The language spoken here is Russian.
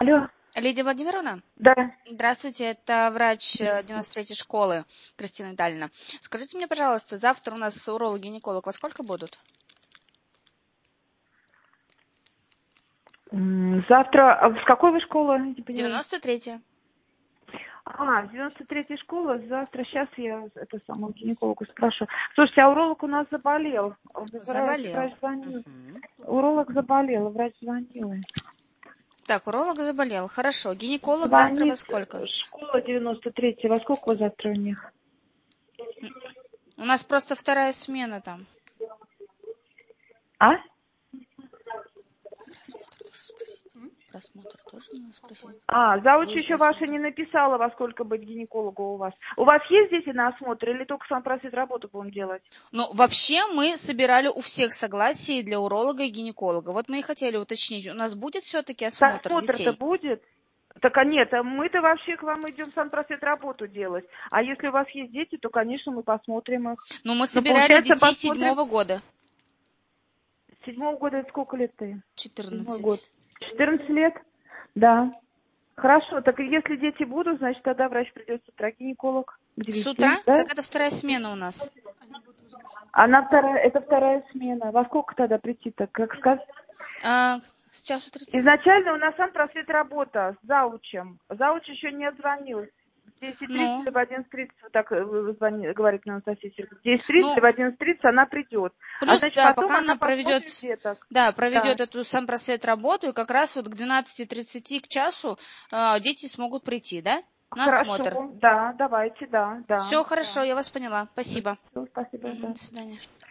Алло. Лидия Владимировна? Да. Здравствуйте, это врач 93-й школы Кристина Витальевна. Скажите мне, пожалуйста, завтра у нас уролог-гинеколог во сколько будут? Завтра... С какой вы школы? Не поняла. 93-я. 93-я школа. Завтра, сейчас я самого гинеколога спрошу. Слушайте, а уролог у нас заболел. Заболел. Врач звонил. Уролог заболел, врач звонил. Так, уролог заболел. Хорошо. Гинеколог Звонит. завтра во сколько? Школа 93-я. Во сколько вы завтра у них? У нас просто вторая смена там. А? Просмотр тоже надо спросить. Зауч еще ваша не написала, во сколько быть гинекологу у вас. У вас есть дети на осмотр или только сам просит работу будем делать? Ну, вообще мы собирали у всех согласие для уролога и гинеколога. Вот мы и хотели уточнить, у нас будет все-таки осмотр Осмотр-то детей? будет? Так, нет, мы-то вообще к вам идем сам просит работу делать. А если у вас есть дети, то, конечно, мы посмотрим их. Ну, мы собирали детей 7-го года. 7-го года это сколько лет-то? 14. 7-й год. 14 лет? Да. Хорошо, так если дети будут, значит, тогда врач придет с утра, гинеколог. К 9, С утра? да? Так это вторая смена у нас. Это вторая смена. Во сколько тогда прийти-то, как сказать? С часу 30. Изначально у нас сам просвет работа с заучем. Зауч еще не отзвонил. В 10:30 или в 11:30, вот так говорит мне Анастасия Сергеевна. В 10:30 или в 11:30 она придет. Плюс, Значит, да, потом пока она проведет, деток. проведет эту сам просвет работу, и как раз вот к 12:30 к часу дети смогут прийти, да? На осмотр. Хорошо, да, давайте, да. Все хорошо, я вас поняла. Спасибо. Все, спасибо, да. До свидания.